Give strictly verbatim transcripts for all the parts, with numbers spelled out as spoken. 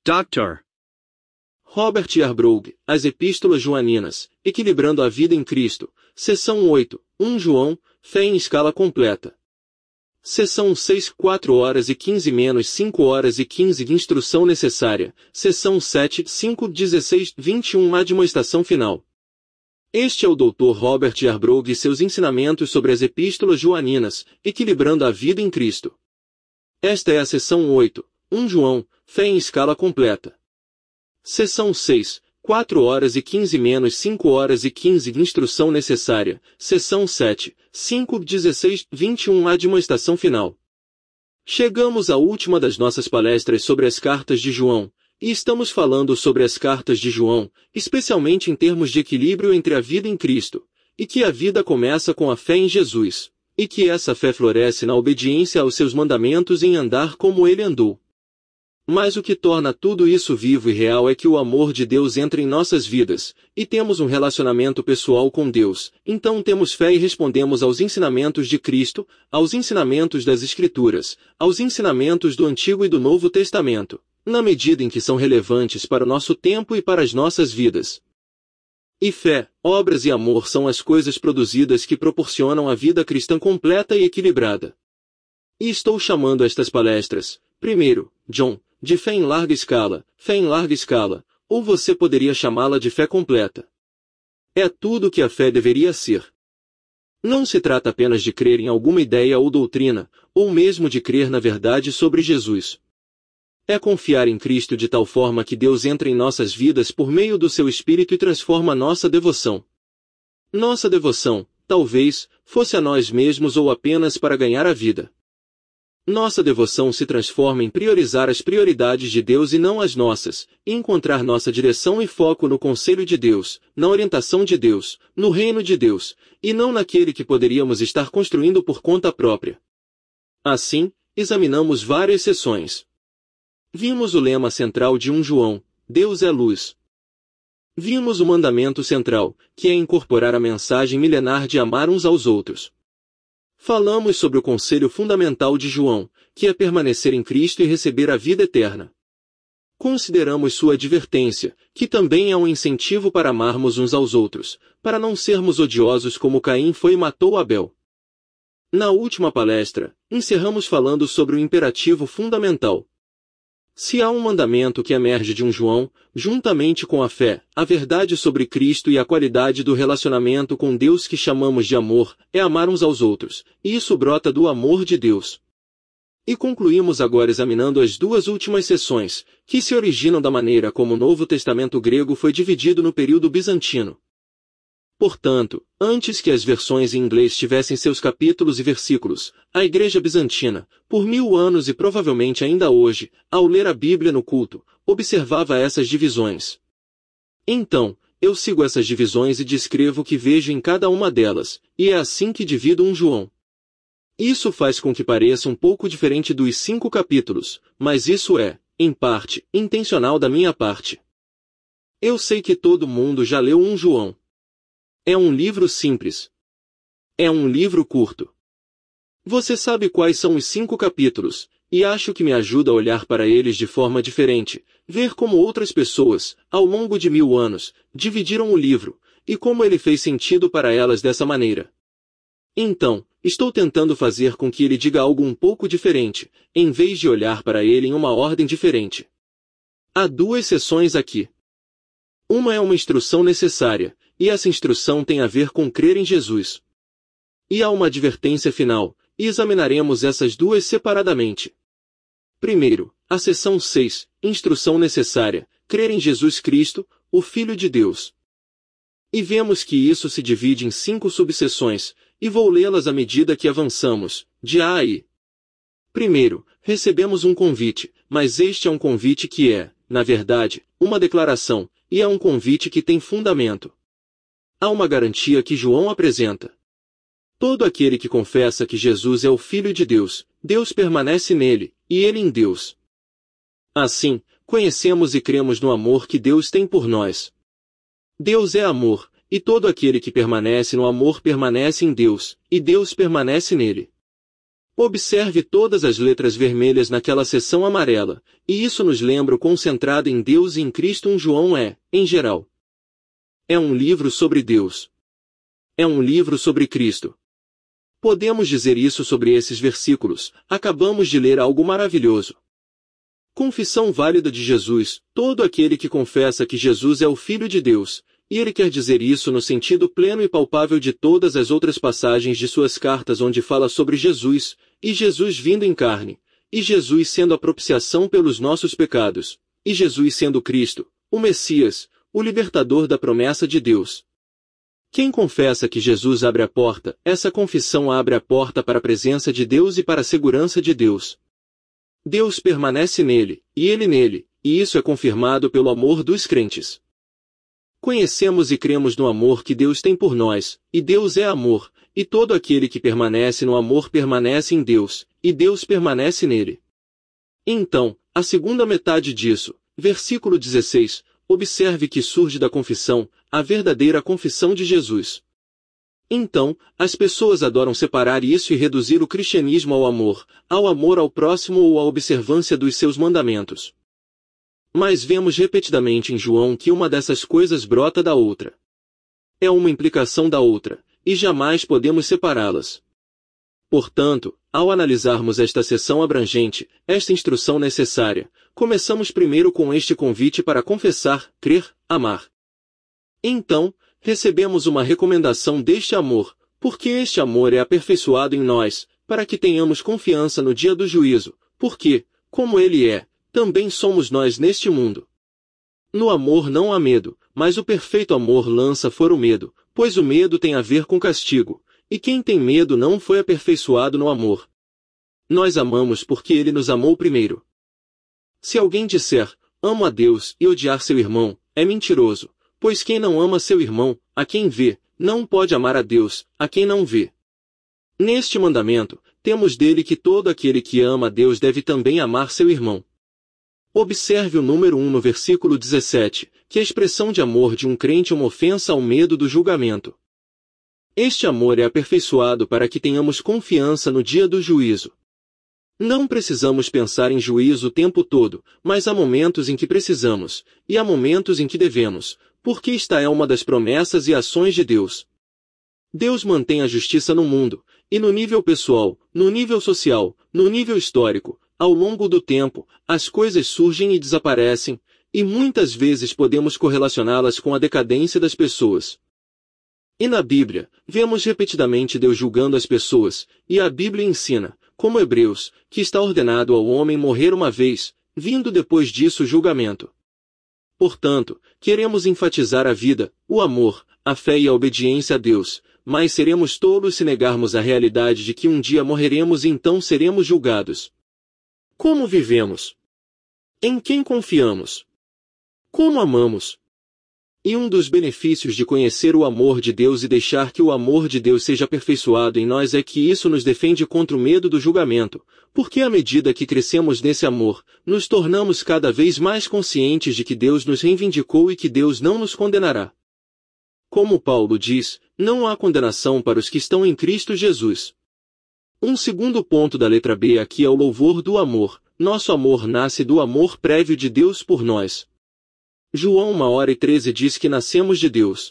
doutor Robert Yarbrough, As Epístolas Joaninas, Equilibrando a Vida em Cristo, Seção oito, um João, Fé em Escala Completa. Seção seis, quatro horas e quinze menos cinco horas e quinze de Instrução Necessária, Seção sete, cinco, dezesseis, vinte e um Admoestação Final. Este é o doutor Robert Yarbrough e seus ensinamentos sobre as Epístolas Joaninas, Equilibrando a Vida em Cristo. Esta é a Seção oito, um João, Fé em Escala Completa. Seção seis, quatro horas e quinze menos cinco horas e quinze de Instrução Necessária, Seção sete, cinco, dezesseis, vinte e um Admoestação Final. Chegamos à última das nossas palestras sobre as cartas de João, e estamos falando sobre as cartas de João, especialmente em termos de equilíbrio entre a vida em Cristo, e que a vida começa com a fé em Jesus, e que essa fé floresce na obediência aos seus mandamentos e em andar como ele andou. Mas o que torna tudo isso vivo e real é que o amor de Deus entra em nossas vidas, e temos um relacionamento pessoal com Deus, então temos fé e respondemos aos ensinamentos de Cristo, aos ensinamentos das Escrituras, aos ensinamentos do Antigo e do Novo Testamento, na medida em que são relevantes para o nosso tempo e para as nossas vidas. E fé, obras e amor são as coisas produzidas que proporcionam a vida cristã completa e equilibrada. E estou chamando estas palestras, primeiro, John, de fé em larga escala, fé em larga escala, ou você poderia chamá-la de fé completa. É tudo o que a fé deveria ser. Não se trata apenas de crer em alguma ideia ou doutrina, ou mesmo de crer na verdade sobre Jesus. É confiar em Cristo de tal forma que Deus entra em nossas vidas por meio do seu Espírito e transforma nossa devoção. Nossa devoção, talvez, fosse a nós mesmos ou apenas para ganhar a vida. Nossa devoção se transforma em priorizar as prioridades de Deus e não as nossas, e encontrar nossa direção e foco no conselho de Deus, na orientação de Deus, no reino de Deus, e não naquele que poderíamos estar construindo por conta própria. Assim, examinamos várias sessões. Vimos o lema central de um João, Deus é luz. Vimos o mandamento central, que é incorporar a mensagem milenar de amar uns aos outros. Falamos sobre o conselho fundamental de João, que é permanecer em Cristo e receber a vida eterna. Consideramos sua advertência, que também é um incentivo para amarmos uns aos outros, para não sermos odiosos como Caim foi e matou Abel. Na última palestra, encerramos falando sobre o imperativo fundamental. Se há um mandamento que emerge de um João, juntamente com a fé, a verdade sobre Cristo e a qualidade do relacionamento com Deus que chamamos de amor, é amar uns aos outros, e isso brota do amor de Deus. E concluímos agora examinando as duas últimas sessões, que se originam da maneira como o Novo Testamento grego foi dividido no período bizantino. Portanto, antes que as versões em inglês tivessem seus capítulos e versículos, a Igreja Bizantina, por mil anos e provavelmente ainda hoje, ao ler a Bíblia no culto, observava essas divisões. Então, eu sigo essas divisões e descrevo o que vejo em cada uma delas, e é assim que divido um João. Isso faz com que pareça um pouco diferente dos cinco capítulos, mas isso é, em parte, intencional da minha parte. Eu sei que todo mundo já leu um João. É um livro simples. É um livro curto. Você sabe quais são os cinco capítulos, e acho que me ajuda a olhar para eles de forma diferente, ver como outras pessoas, ao longo de mil anos, dividiram o livro, e como ele fez sentido para elas dessa maneira. Então, estou tentando fazer com que ele diga algo um pouco diferente, em vez de olhar para ele em uma ordem diferente. Há duas sessões aqui. Uma é uma instrução necessária, e essa instrução tem a ver com crer em Jesus. E há uma advertência final, e examinaremos essas duas separadamente. Primeiro, a seção seis, instrução necessária, crer em Jesus Cristo, o Filho de Deus. E vemos que isso se divide em cinco subseções, e vou lê-las à medida que avançamos, de A a I. Primeiro, recebemos um convite, mas este é um convite que é, na verdade, uma declaração, e é um convite que tem fundamento. Há uma garantia que João apresenta. Todo aquele que confessa que Jesus é o Filho de Deus, Deus permanece nele, e ele em Deus. Assim, conhecemos e cremos no amor que Deus tem por nós. Deus é amor, e todo aquele que permanece no amor permanece em Deus, e Deus permanece nele. Observe todas as letras vermelhas naquela seção amarela, e isso nos lembra o concentrado em Deus e em Cristo. Um João é, em geral, é um livro sobre Deus. É um livro sobre Cristo. Podemos dizer isso sobre esses versículos. Acabamos de ler algo maravilhoso. Confissão válida de Jesus. Todo aquele que confessa que Jesus é o Filho de Deus, e ele quer dizer isso no sentido pleno e palpável de todas as outras passagens de suas cartas onde fala sobre Jesus, e Jesus vindo em carne, e Jesus sendo a propiciação pelos nossos pecados, e Jesus sendo Cristo, o Messias, o libertador da promessa de Deus. Quem confessa que Jesus abre a porta, essa confissão abre a porta para a presença de Deus e para a segurança de Deus. Deus permanece nele, e ele nele, e isso é confirmado pelo amor dos crentes. Conhecemos e cremos no amor que Deus tem por nós, e Deus é amor, e todo aquele que permanece no amor permanece em Deus, e Deus permanece nele. Então, a segunda metade disso, versículo dezesseis, observe que surge da confissão, a verdadeira confissão de Jesus. Então, as pessoas adoram separar isso e reduzir o cristianismo ao amor, ao amor ao próximo ou à observância dos seus mandamentos. Mas vemos repetidamente em João que uma dessas coisas brota da outra. É uma implicação da outra, e jamais podemos separá-las. Portanto, ao analisarmos esta seção abrangente, esta instrução necessária, começamos primeiro com este convite para confessar, crer, amar. Então, recebemos uma recomendação deste amor, porque este amor é aperfeiçoado em nós, para que tenhamos confiança no dia do juízo, porque, como ele é, também somos nós neste mundo. No amor não há medo, mas o perfeito amor lança fora o medo, pois o medo tem a ver com castigo, e quem tem medo não foi aperfeiçoado no amor. Nós amamos porque ele nos amou primeiro. Se alguém disser, amo a Deus, e odiar seu irmão, é mentiroso, pois quem não ama seu irmão, a quem vê, não pode amar a Deus, a quem não vê. Neste mandamento, temos dele que todo aquele que ama a Deus deve também amar seu irmão. Observe o número um no versículo dezessete, que a expressão de amor de um crente é uma ofensa ao medo do julgamento. Este amor é aperfeiçoado para que tenhamos confiança no dia do juízo. Não precisamos pensar em juízo o tempo todo, mas há momentos em que precisamos, e há momentos em que devemos, porque esta é uma das promessas e ações de Deus. Deus mantém a justiça no mundo, e no nível pessoal, no nível social, no nível histórico, ao longo do tempo, as coisas surgem e desaparecem, e muitas vezes podemos correlacioná-las com a decadência das pessoas. E na Bíblia, vemos repetidamente Deus julgando as pessoas, e a Bíblia ensina, como Hebreus, que está ordenado ao homem morrer uma vez, vindo depois disso o julgamento. Portanto, queremos enfatizar a vida, o amor, a fé e a obediência a Deus, mas seremos tolos se negarmos a realidade de que um dia morreremos e então seremos julgados. Como vivemos? Em quem confiamos? Como amamos? E um dos benefícios de conhecer o amor de Deus e deixar que o amor de Deus seja aperfeiçoado em nós é que isso nos defende contra o medo do julgamento, porque à medida que crescemos nesse amor, nos tornamos cada vez mais conscientes de que Deus nos reivindicou e que Deus não nos condenará. Como Paulo diz, não há condenação para os que estão em Cristo Jesus. Um segundo ponto da letra B aqui é o louvor do amor. Nosso amor nasce do amor prévio de Deus por nós. João uma hora e treze diz que nascemos de Deus.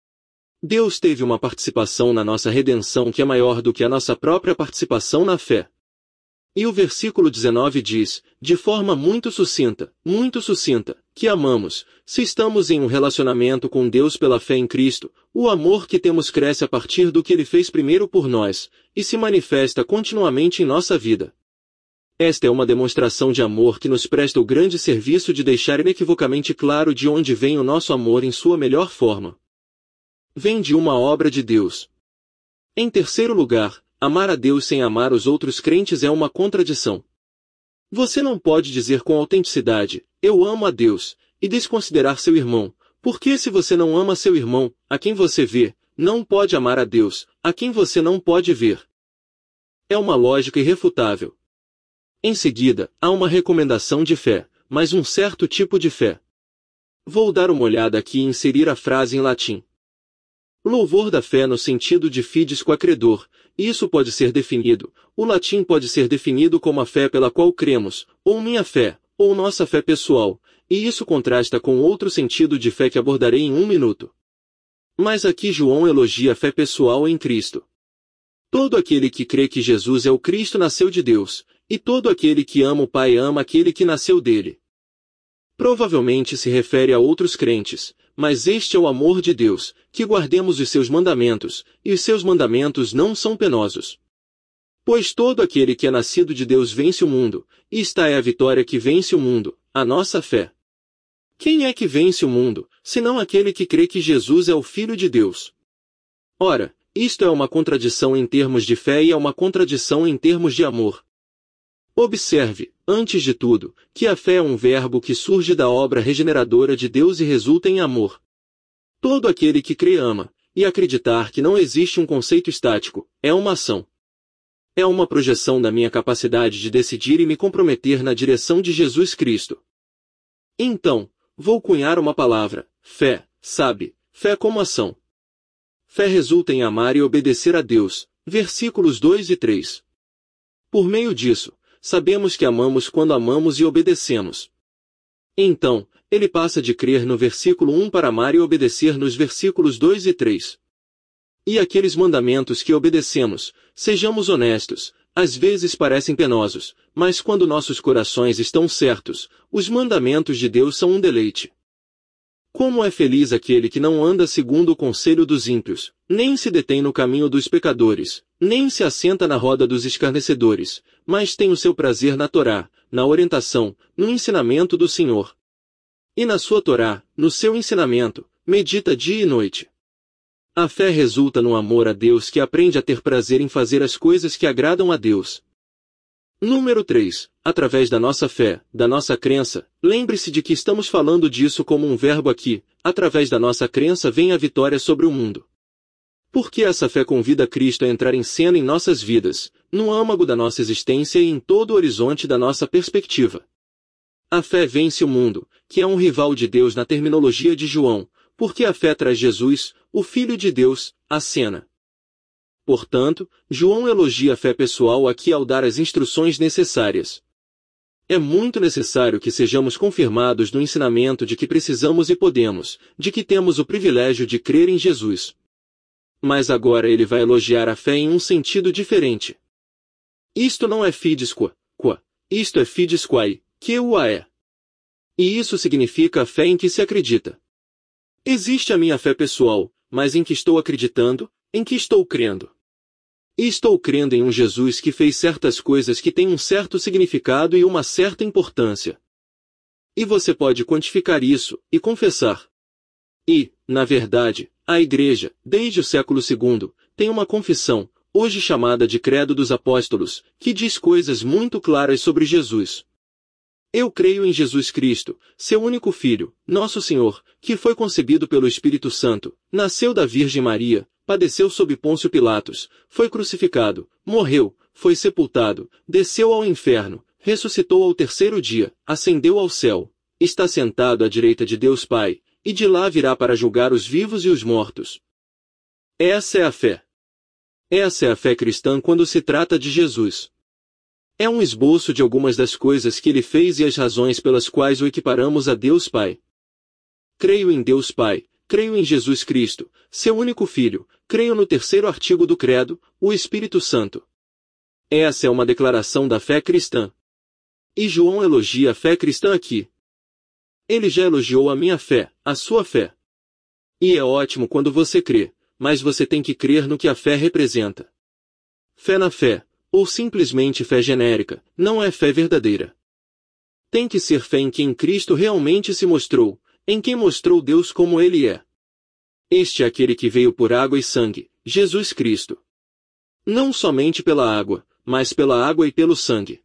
Deus teve uma participação na nossa redenção que é maior do que a nossa própria participação na fé. E o versículo dezenove diz, de forma muito sucinta, muito sucinta, que amamos, se estamos em um relacionamento com Deus pela fé em Cristo, o amor que temos cresce a partir do que Ele fez primeiro por nós, e se manifesta continuamente em nossa vida. Esta é uma demonstração de amor que nos presta o grande serviço de deixar inequivocamente claro de onde vem o nosso amor em sua melhor forma. Vem de uma obra de Deus. Em terceiro lugar, amar a Deus sem amar os outros crentes é uma contradição. Você não pode dizer com autenticidade, eu amo a Deus, e desconsiderar seu irmão, porque se você não ama seu irmão, a quem você vê, não pode amar a Deus, a quem você não pode ver. É uma lógica irrefutável. Em seguida, há uma recomendação de fé, mas um certo tipo de fé. Vou dar uma olhada aqui e inserir a frase em latim. Louvor da fé no sentido de fides qua credor, isso pode ser definido, o latim pode ser definido como a fé pela qual cremos, ou minha fé, ou nossa fé pessoal, e isso contrasta com outro sentido de fé que abordarei em um minuto. Mas aqui João elogia a fé pessoal em Cristo. Todo aquele que crê que Jesus é o Cristo nasceu de Deus, e todo aquele que ama o Pai ama aquele que nasceu dele. Provavelmente se refere a outros crentes, mas este é o amor de Deus, que guardemos os seus mandamentos, e os seus mandamentos não são penosos. Pois todo aquele que é nascido de Deus vence o mundo, e esta é a vitória que vence o mundo, a nossa fé. Quem é que vence o mundo, senão aquele que crê que Jesus é o Filho de Deus? Ora, isto é uma contradição em termos de fé e é uma contradição em termos de amor. Observe, antes de tudo, que a fé é um verbo que surge da obra regeneradora de Deus e resulta em amor. Todo aquele que crê ama, e acreditar que não existe um conceito estático, é uma ação. É uma projeção da minha capacidade de decidir e me comprometer na direção de Jesus Cristo. Então, vou cunhar uma palavra, fé, sabe, fé como ação. Fé resulta em amar e obedecer a Deus, versículos dois e três. Por meio disso, sabemos que amamos quando amamos e obedecemos. Então, ele passa de crer no versículo um para amar e obedecer nos versículos dois e três. E aqueles mandamentos que obedecemos, sejamos honestos, às vezes parecem penosos, mas quando nossos corações estão certos, os mandamentos de Deus são um deleite. Como é feliz aquele que não anda segundo o conselho dos ímpios, nem se detém no caminho dos pecadores, nem se assenta na roda dos escarnecedores, mas tem o seu prazer na Torá, na orientação, no ensinamento do Senhor. E na sua Torá, no seu ensinamento, medita dia e noite. A fé resulta no amor a Deus que aprende a ter prazer em fazer as coisas que agradam a Deus. Número três. Através da nossa fé, da nossa crença, lembre-se de que estamos falando disso como um verbo aqui, através da nossa crença vem a vitória sobre o mundo. Porque essa fé convida Cristo a entrar em cena em nossas vidas, no âmago da nossa existência e em todo o horizonte da nossa perspectiva. A fé vence o mundo, que é um rival de Deus na terminologia de João, porque a fé traz Jesus, o Filho de Deus, à cena. Portanto, João elogia a fé pessoal aqui ao dar as instruções necessárias. É muito necessário que sejamos confirmados no ensinamento de que precisamos e podemos, de que temos o privilégio de crer em Jesus. Mas agora ele vai elogiar a fé em um sentido diferente. Isto não é fides qua, qua, isto é fides quae, que o a é. E isso significa a fé em que se acredita. Existe a minha fé pessoal, mas em que estou acreditando, em que estou crendo. E estou crendo em um Jesus que fez certas coisas que têm um certo significado e uma certa importância. E você pode quantificar isso, e confessar. E, na verdade, a Igreja, desde o século segundo, tem uma confissão, hoje chamada de Credo dos Apóstolos, que diz coisas muito claras sobre Jesus. Eu creio em Jesus Cristo, seu único Filho, nosso Senhor, que foi concebido pelo Espírito Santo, nasceu da Virgem Maria, padeceu sob Pôncio Pilatos, foi crucificado, morreu, foi sepultado, desceu ao inferno, ressuscitou ao terceiro dia, ascendeu ao céu, está sentado à direita de Deus Pai, e de lá virá para julgar os vivos e os mortos. Essa é a fé. Essa é a fé cristã quando se trata de Jesus. É um esboço de algumas das coisas que ele fez e as razões pelas quais o equiparamos a Deus Pai. Creio em Deus Pai, creio em Jesus Cristo, seu único Filho, creio no terceiro artigo do Credo, o Espírito Santo. Essa é uma declaração da fé cristã. E João elogia a fé cristã aqui. Ele já elogiou a minha fé, a sua fé. E é ótimo quando você crê, mas você tem que crer no que a fé representa. Fé na fé, ou simplesmente fé genérica, não é fé verdadeira. Tem que ser fé em quem Cristo realmente se mostrou, em quem mostrou Deus como Ele é. Este é aquele que veio por água e sangue, Jesus Cristo. Não somente pela água, mas pela água e pelo sangue.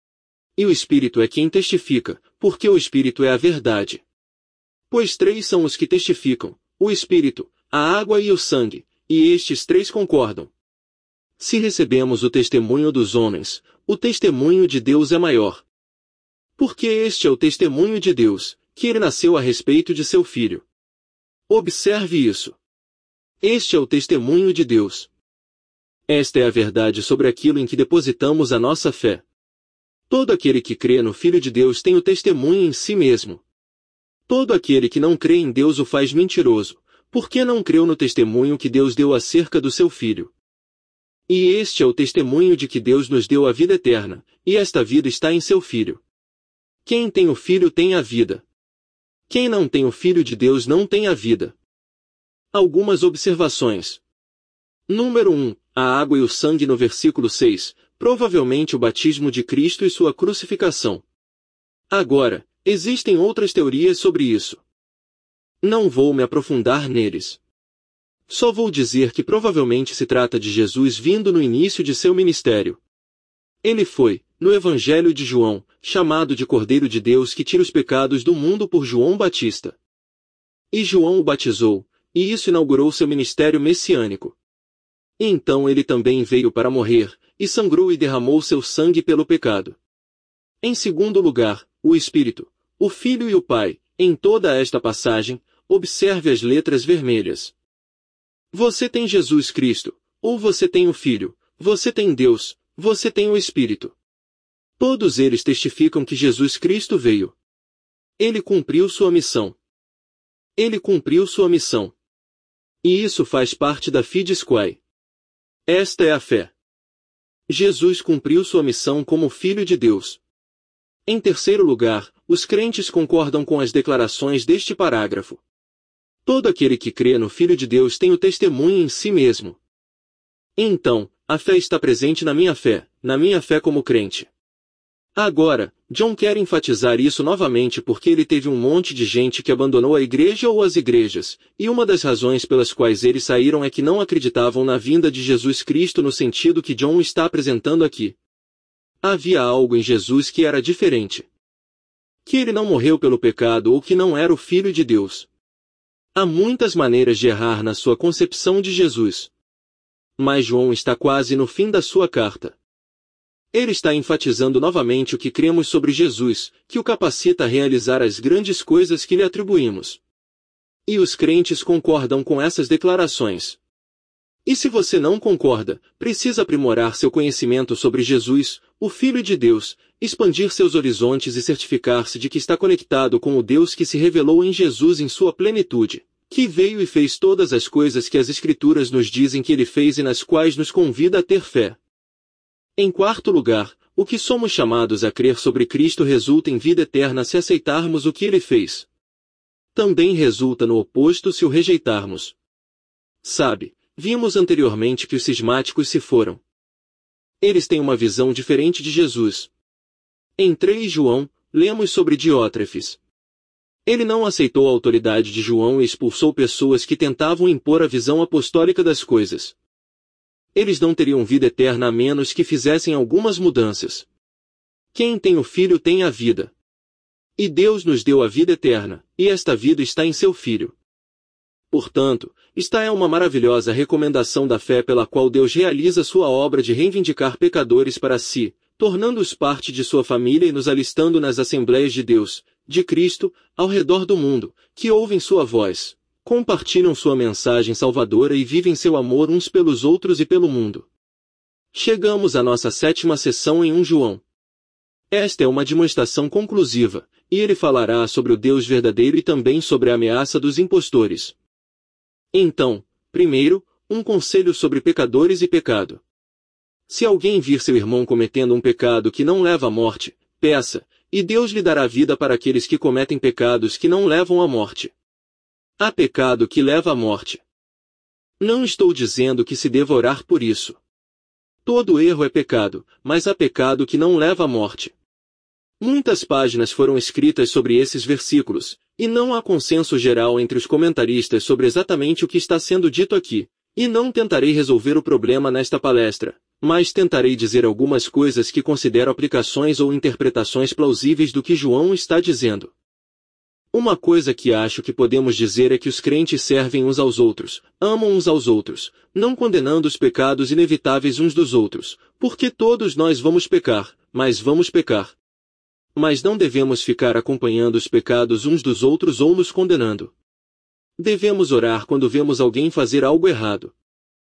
E o Espírito é quem testifica, porque o Espírito é a verdade. Pois três são os que testificam, o Espírito, a água e o sangue, e estes três concordam. Se recebemos o testemunho dos homens, o testemunho de Deus é maior. Porque este é o testemunho de Deus, que ele nasceu a respeito de seu Filho. Observe isso. Este é o testemunho de Deus. Esta é a verdade sobre aquilo em que depositamos a nossa fé. Todo aquele que crê no Filho de Deus tem o testemunho em si mesmo. Todo aquele que não crê em Deus o faz mentiroso, porque não creu no testemunho que Deus deu acerca do seu Filho. E este é o testemunho de que Deus nos deu a vida eterna, e esta vida está em seu Filho. Quem tem o Filho tem a vida. Quem não tem o Filho de Deus não tem a vida. Algumas observações. Número um. A água e o sangue no versículo seis, provavelmente o batismo de Cristo e sua crucificação. Agora, existem outras teorias sobre isso. Não vou me aprofundar neles. Só vou dizer que provavelmente se trata de Jesus vindo no início de seu ministério. Ele foi, no Evangelho de João, chamado de Cordeiro de Deus que tira os pecados do mundo por João Batista. E João o batizou, e isso inaugurou seu ministério messiânico. Então ele também veio para morrer, e sangrou e derramou seu sangue pelo pecado. Em segundo lugar, o Espírito, o Filho e o Pai, em toda esta passagem, observe as letras vermelhas. Você tem Jesus Cristo, ou você tem o Filho, você tem Deus, você tem o Espírito. Todos eles testificam que Jesus Cristo veio. Ele cumpriu sua missão. Ele cumpriu sua missão. E isso faz parte da Fides Quae. Esta é a fé. Jesus cumpriu sua missão como Filho de Deus. Em terceiro lugar, os crentes concordam com as declarações deste parágrafo. Todo aquele que crê no Filho de Deus tem o testemunho em si mesmo. Então, a fé está presente na minha fé, na minha fé como crente. Agora, John quer enfatizar isso novamente porque ele teve um monte de gente que abandonou a igreja ou as igrejas, e uma das razões pelas quais eles saíram é que não acreditavam na vinda de Jesus Cristo no sentido que John está apresentando aqui. Havia algo em Jesus que era diferente. Que ele não morreu pelo pecado ou que não era o Filho de Deus. Há muitas maneiras de errar na sua concepção de Jesus. Mas João está quase no fim da sua carta. Ele está enfatizando novamente o que cremos sobre Jesus, que o capacita a realizar as grandes coisas que lhe atribuímos. E os crentes concordam com essas declarações. E se você não concorda, precisa aprimorar seu conhecimento sobre Jesus, o Filho de Deus, expandir seus horizontes e certificar-se de que está conectado com o Deus que se revelou em Jesus em sua plenitude, que veio e fez todas as coisas que as Escrituras nos dizem que ele fez e nas quais nos convida a ter fé. Em quarto lugar, o que somos chamados a crer sobre Cristo resulta em vida eterna se aceitarmos o que ele fez. Também resulta no oposto se o rejeitarmos. Sabe, vimos anteriormente que os cismáticos se foram. Eles têm uma visão diferente de Jesus. Em três João, lemos sobre Diótrefes. Ele não aceitou a autoridade de João e expulsou pessoas que tentavam impor a visão apostólica das coisas. Eles não teriam vida eterna a menos que fizessem algumas mudanças. Quem tem o Filho tem a vida. E Deus nos deu a vida eterna, e esta vida está em seu Filho. Portanto, esta é uma maravilhosa recomendação da fé pela qual Deus realiza sua obra de reivindicar pecadores para si, tornando-os parte de sua família e nos alistando nas Assembleias de Deus, de Cristo, ao redor do mundo, que ouvem sua voz, compartilham sua mensagem salvadora e vivem seu amor uns pelos outros e pelo mundo. Chegamos à nossa sétima sessão em um João. Esta é uma demonstração conclusiva, e ele falará sobre o Deus verdadeiro e também sobre a ameaça dos impostores. Então, primeiro, um conselho sobre pecadores e pecado. Se alguém vir seu irmão cometendo um pecado que não leva à morte, peça, e Deus lhe dará vida para aqueles que cometem pecados que não levam à morte. Há pecado que leva à morte. Não estou dizendo que se deva orar por isso. Todo erro é pecado, mas há pecado que não leva à morte. Muitas páginas foram escritas sobre esses versículos, e não há consenso geral entre os comentaristas sobre exatamente o que está sendo dito aqui, e não tentarei resolver o problema nesta palestra, mas tentarei dizer algumas coisas que considero aplicações ou interpretações plausíveis do que João está dizendo. Uma coisa que acho que podemos dizer é que os crentes servem uns aos outros, amam uns aos outros, não condenando os pecados inevitáveis uns dos outros, porque todos nós vamos pecar, mas vamos pecar. Mas não devemos ficar acompanhando os pecados uns dos outros ou nos condenando. Devemos orar quando vemos alguém fazer algo errado.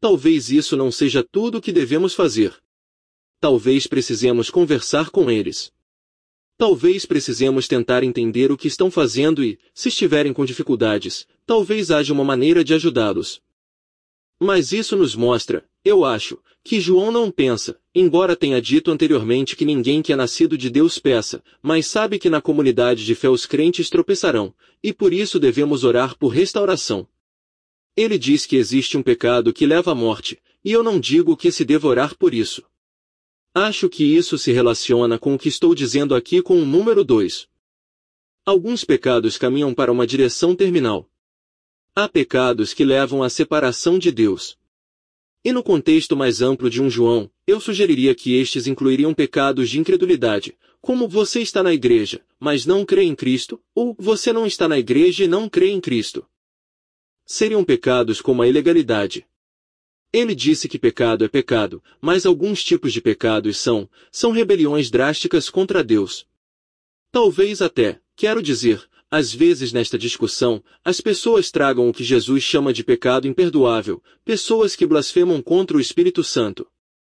Talvez isso não seja tudo o que devemos fazer. Talvez precisemos conversar com eles. Talvez precisemos tentar entender o que estão fazendo e, se estiverem com dificuldades, talvez haja uma maneira de ajudá-los. Mas isso nos mostra, eu acho, que João não pensa, embora tenha dito anteriormente que ninguém que é nascido de Deus peça, mas sabe que na comunidade de fé os crentes tropeçarão, e por isso devemos orar por restauração. Ele diz que existe um pecado que leva à morte, e eu não digo que se deva orar por isso. Acho que isso se relaciona com o que estou dizendo aqui com o número dois. Alguns pecados caminham para uma direção terminal. Há pecados que levam à separação de Deus. E no contexto mais amplo de um João, eu sugeriria que estes incluiriam pecados de incredulidade, como você está na igreja, mas não crê em Cristo, ou você não está na igreja e não crê em Cristo. Seriam pecados como a ilegalidade. Ele disse que pecado é pecado, mas alguns tipos de pecados são, são rebeliões drásticas contra Deus. Talvez até, quero dizer, às vezes nesta discussão, as pessoas tragam o que Jesus chama de pecado imperdoável, pessoas que blasfemam contra o Espírito Santo.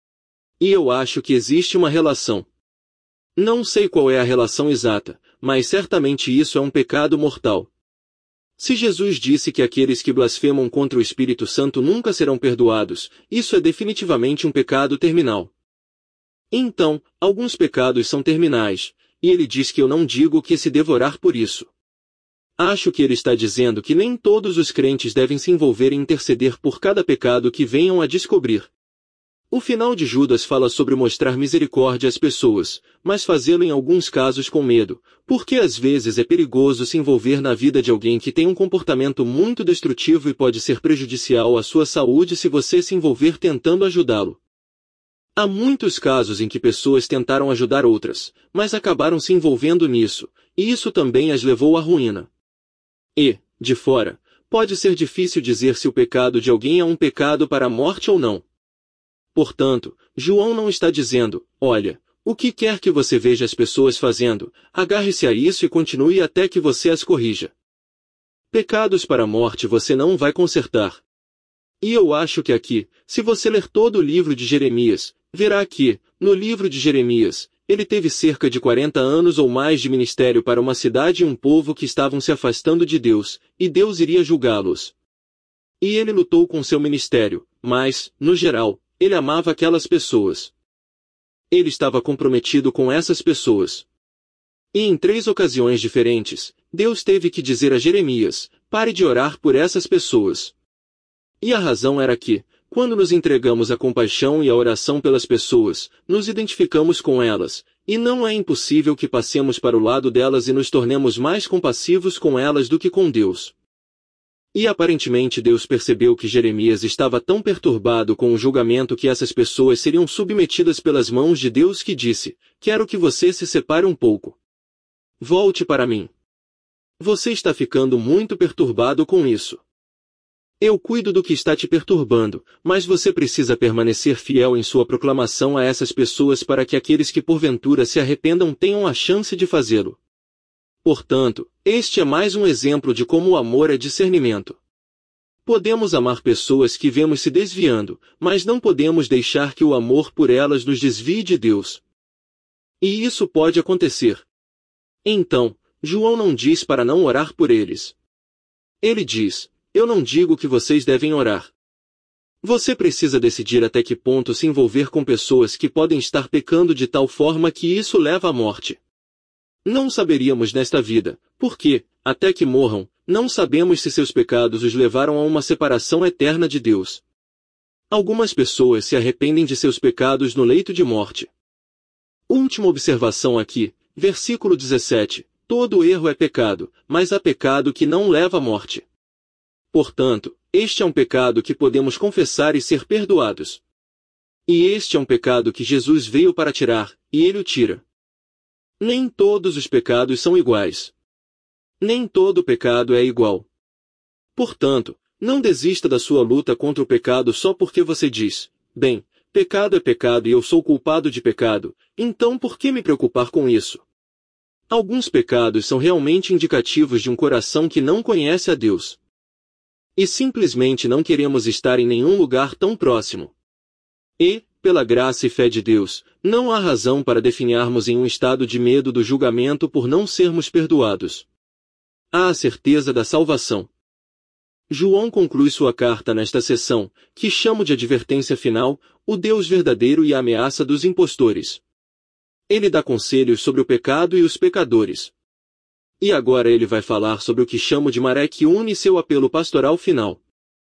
E eu acho que existe uma relação. Não sei qual é a relação exata, mas certamente isso é um pecado mortal. Se Jesus disse que aqueles que blasfemam contra o Espírito Santo nunca serão perdoados, isso é definitivamente um pecado terminal. Então, alguns pecados são terminais, e ele diz que eu não digo que se deva orar por isso. Acho que ele está dizendo que nem todos os crentes devem se envolver em interceder por cada pecado que venham a descobrir. O final de Judas fala sobre mostrar misericórdia às pessoas, mas fazê-lo em alguns casos com medo, porque às vezes é perigoso se envolver na vida de alguém que tem um comportamento muito destrutivo e pode ser prejudicial à sua saúde se você se envolver tentando ajudá-lo. Há muitos casos em que pessoas tentaram ajudar outras, mas acabaram se envolvendo nisso, e isso também as levou à ruína. E, de fora, pode ser difícil dizer se o pecado de alguém é um pecado para a morte ou não. Portanto, João não está dizendo, olha, o que quer que você veja as pessoas fazendo, agarre-se a isso e continue até que você as corrija. Pecados para a morte você não vai consertar. E eu acho que aqui, se você ler todo o livro de Jeremias, verá que, no livro de Jeremias, ele teve cerca de quarenta anos ou mais de ministério para uma cidade e um povo que estavam se afastando de Deus, e Deus iria julgá-los. E ele lutou com seu ministério, mas, no geral, ele amava aquelas pessoas. Ele estava comprometido com essas pessoas. E em três ocasiões diferentes, Deus teve que dizer a Jeremias, pare de orar por essas pessoas. E a razão era que, quando nos entregamos à compaixão e à oração pelas pessoas, nos identificamos com elas, e não é impossível que passemos para o lado delas e nos tornemos mais compassivos com elas do que com Deus. E aparentemente Deus percebeu que Jeremias estava tão perturbado com o julgamento que essas pessoas seriam submetidas pelas mãos de Deus que disse, quero que você se separe um pouco. Volte para mim. Você está ficando muito perturbado com isso. Eu cuido do que está te perturbando, mas você precisa permanecer fiel em sua proclamação a essas pessoas para que aqueles que porventura se arrependam tenham a chance de fazê-lo. Portanto, este é mais um exemplo de como o amor é discernimento. Podemos amar pessoas que vemos se desviando, mas não podemos deixar que o amor por elas nos desvie de Deus. E isso pode acontecer. Então, João não diz para não orar por eles. Ele diz, eu não digo que vocês devem orar. Você precisa decidir até que ponto se envolver com pessoas que podem estar pecando de tal forma que isso leva à morte. Não saberíamos nesta vida, porque, até que morram, não sabemos se seus pecados os levaram a uma separação eterna de Deus. Algumas pessoas se arrependem de seus pecados no leito de morte. Última observação aqui, versículo dezessete. Todo erro é pecado, mas há pecado que não leva à morte. Portanto, este é um pecado que podemos confessar e ser perdoados. E este é um pecado que Jesus veio para tirar, e ele o tira. Nem todos os pecados são iguais. Nem todo pecado é igual. Portanto, não desista da sua luta contra o pecado só porque você diz, bem, pecado é pecado e eu sou culpado de pecado, então por que me preocupar com isso? Alguns pecados são realmente indicativos de um coração que não conhece a Deus. E simplesmente não queremos estar em nenhum lugar tão próximo. E, pela graça e fé de Deus, não há razão para definharmos em um estado de medo do julgamento por não sermos perdoados. Há a certeza da salvação. João conclui sua carta nesta seção, que chamo de advertência final, o Deus verdadeiro e a ameaça dos impostores. Ele dá conselhos sobre o pecado e os pecadores. E agora ele vai falar sobre o que chamo de maré que une seu apelo pastoral final.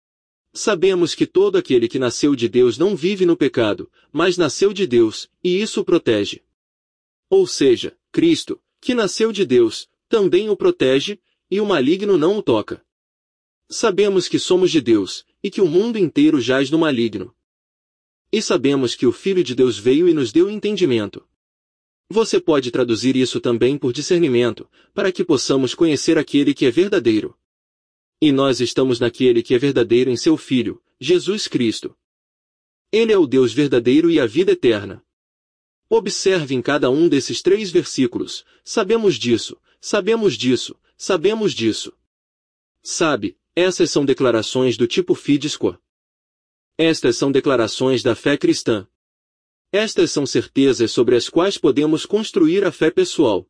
Sabemos que todo aquele que nasceu de Deus não vive no pecado, mas nasceu de Deus, e isso o protege. Ou seja, Cristo, que nasceu de Deus, também o protege, e o maligno não o toca. Sabemos que somos de Deus, e que o mundo inteiro jaz no maligno. E sabemos que o Filho de Deus veio e nos deu entendimento. Você pode traduzir isso também por discernimento, para que possamos conhecer aquele que é verdadeiro. E nós estamos naquele que é verdadeiro em seu Filho, Jesus Cristo. Ele é o Deus verdadeiro e a vida eterna. Observe em cada um desses três versículos, sabemos disso, sabemos disso, sabemos disso. Sabe, essas são declarações do tipo fideisqua. Estas são declarações da fé cristã. Estas são certezas sobre as quais podemos construir a fé pessoal.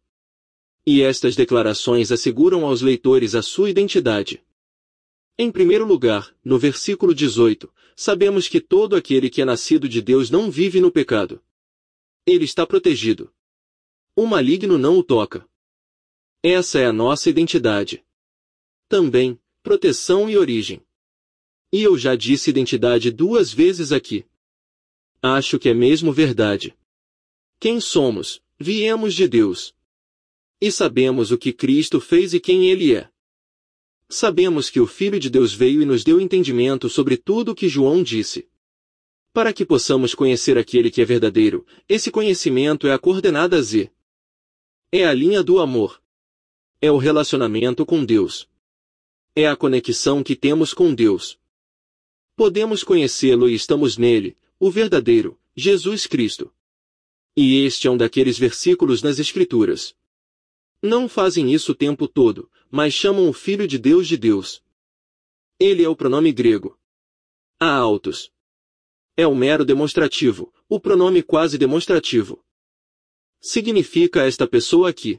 E estas declarações asseguram aos leitores a sua identidade. Em primeiro lugar, no versículo dezoito, sabemos que todo aquele que é nascido de Deus não vive no pecado. Ele está protegido. O maligno não o toca. Essa é a nossa identidade. Também, proteção e origem. E eu já disse identidade duas vezes aqui. Acho que é mesmo verdade. Quem somos? Viemos de Deus. E sabemos o que Cristo fez e quem Ele é. Sabemos que o Filho de Deus veio e nos deu entendimento sobre tudo o que João disse. Para que possamos conhecer aquele que é verdadeiro, esse conhecimento é a coordenada Z. É a linha do amor. É o relacionamento com Deus. É a conexão que temos com Deus. Podemos conhecê-lo e estamos nele, o verdadeiro, Jesus Cristo. E este é um daqueles versículos nas Escrituras. Não fazem isso o tempo todo, mas chamam o Filho de Deus de Deus. Ele é o pronome grego. A autos. É o mero demonstrativo, o pronome quase demonstrativo. Significa esta pessoa aqui.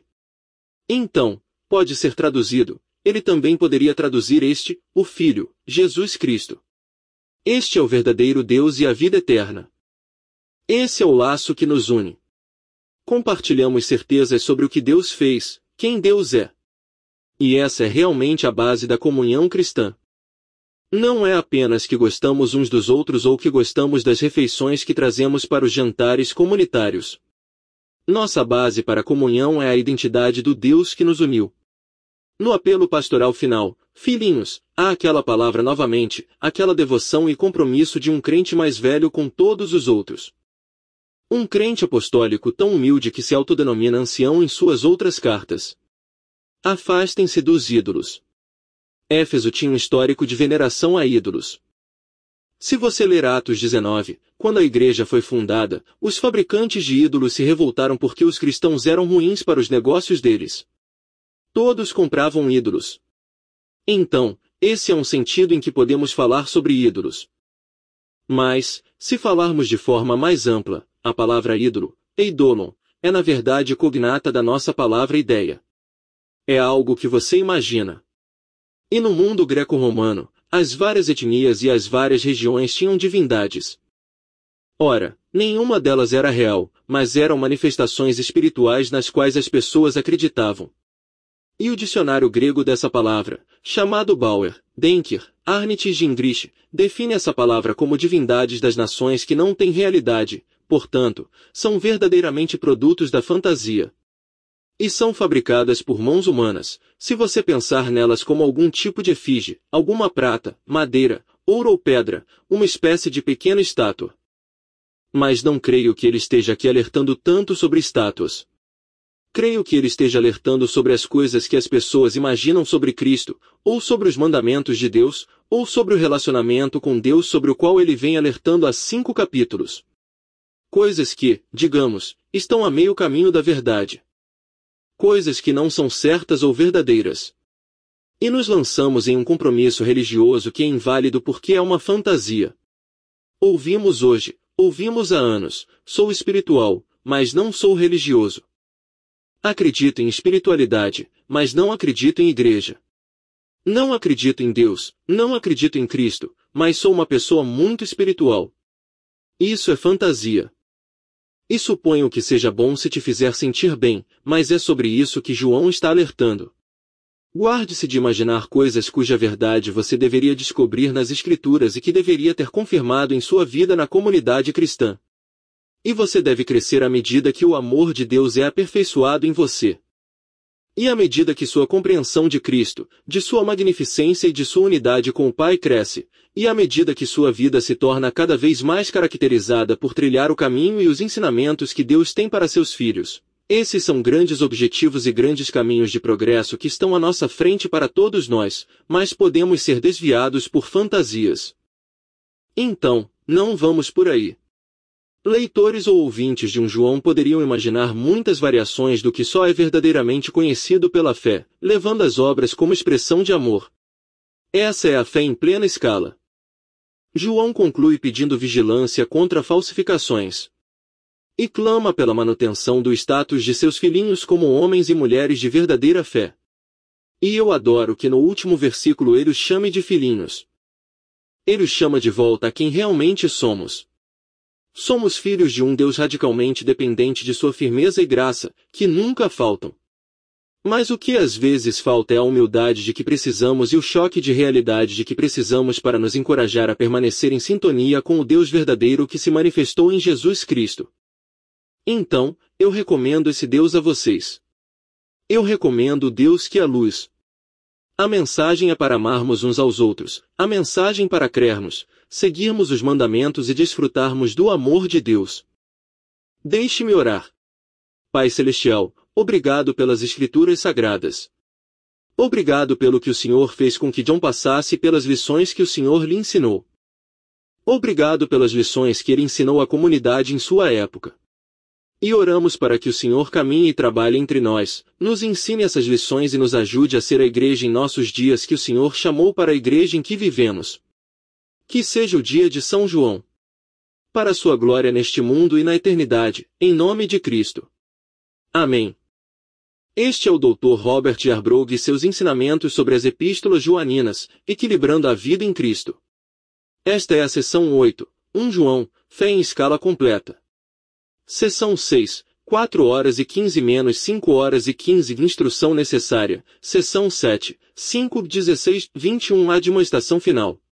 Então, pode ser traduzido, ele também poderia traduzir este, o Filho, Jesus Cristo. Este é o verdadeiro Deus e a vida eterna. Esse é o laço que nos une. Compartilhamos certezas sobre o que Deus fez, quem Deus é. E essa é realmente a base da comunhão cristã. Não é apenas que gostamos uns dos outros ou que gostamos das refeições que trazemos para os jantares comunitários. Nossa base para a comunhão é a identidade do Deus que nos uniu. No apelo pastoral final, filhinhos, há aquela palavra novamente, aquela devoção e compromisso de um crente mais velho com todos os outros. Um crente apostólico tão humilde que se autodenomina ancião em suas outras cartas. Afastem-se dos ídolos. Éfeso tinha um histórico de veneração a ídolos. Se você ler Atos dezenove, quando a igreja foi fundada, os fabricantes de ídolos se revoltaram porque os cristãos eram ruins para os negócios deles. Todos compravam ídolos. Então, esse é um sentido em que podemos falar sobre ídolos. Mas, se falarmos de forma mais ampla, a palavra ídolo, eidolon, é na verdade cognata da nossa palavra ideia. É algo que você imagina. E no mundo greco-romano, as várias etnias e as várias regiões tinham divindades. Ora, nenhuma delas era real, mas eram manifestações espirituais nas quais as pessoas acreditavam. E o dicionário grego dessa palavra, chamado Bauer, Denker, Arndt e Gingrich, define essa palavra como divindades das nações que não têm realidade, portanto, são verdadeiramente produtos da fantasia. E são fabricadas por mãos humanas, se você pensar nelas como algum tipo de efígie, alguma prata, madeira, ouro ou pedra, uma espécie de pequena estátua. Mas não creio que ele esteja aqui alertando tanto sobre estátuas. Creio que ele esteja alertando sobre as coisas que as pessoas imaginam sobre Cristo, ou sobre os mandamentos de Deus, ou sobre o relacionamento com Deus sobre o qual ele vem alertando há cinco capítulos. Coisas que, digamos, estão a meio caminho da verdade. Coisas que não são certas ou verdadeiras. E nos lançamos em um compromisso religioso que é inválido porque é uma fantasia. Ouvimos hoje, ouvimos há anos, sou espiritual, mas não sou religioso. Acredito em espiritualidade, mas não acredito em igreja. Não acredito em Deus, não acredito em Cristo, mas sou uma pessoa muito espiritual. Isso é fantasia. E suponho que seja bom se te fizer sentir bem, mas é sobre isso que João está alertando. Guarde-se de imaginar coisas cuja verdade você deveria descobrir nas Escrituras e que deveria ter confirmado em sua vida na comunidade cristã. E você deve crescer à medida que o amor de Deus é aperfeiçoado em você. E à medida que sua compreensão de Cristo, de sua magnificência e de sua unidade com o Pai cresce, e à medida que sua vida se torna cada vez mais caracterizada por trilhar o caminho e os ensinamentos que Deus tem para seus filhos. Esses são grandes objetivos e grandes caminhos de progresso que estão à nossa frente para todos nós, mas podemos ser desviados por fantasias. Então, não vamos por aí. Leitores ou ouvintes de um João poderiam imaginar muitas variações do que só é verdadeiramente conhecido pela fé, levando as obras como expressão de amor. Essa é a fé em plena escala. João conclui pedindo vigilância contra falsificações. E clama pela manutenção do status de seus filhinhos como homens e mulheres de verdadeira fé. E eu adoro que no último versículo ele os chame de filhinhos. Ele os chama de volta a quem realmente somos. Somos filhos de um Deus radicalmente dependente de sua firmeza e graça, que nunca faltam. Mas o que às vezes falta é a humildade de que precisamos e o choque de realidade de que precisamos para nos encorajar a permanecer em sintonia com o Deus verdadeiro que se manifestou em Jesus Cristo. Então, eu recomendo esse Deus a vocês. Eu recomendo o Deus que é a luz. A mensagem é para amarmos uns aos outros, a mensagem para crermos, seguirmos os mandamentos e desfrutarmos do amor de Deus. Deixe-me orar. Pai Celestial, obrigado pelas Escrituras Sagradas. Obrigado pelo que o Senhor fez com que John passasse e pelas lições que o Senhor lhe ensinou. Obrigado pelas lições que ele ensinou à comunidade em sua época. E oramos para que o Senhor caminhe e trabalhe entre nós, nos ensine essas lições e nos ajude a ser a igreja em nossos dias que o Senhor chamou para a igreja em que vivemos. Que seja o dia de São João. Para a sua glória neste mundo e na eternidade, em nome de Cristo. Amém. Este é o doutor Robert Yarbrough e seus ensinamentos sobre as epístolas joaninas, equilibrando a vida em Cristo. Esta é a seção oito, um João, fé em escala completa. Seção seis, quatro horas e quinze menos cinco horas e quinze de instrução necessária. Seção sete, cinco, dezesseis, vinte e um admoestação final.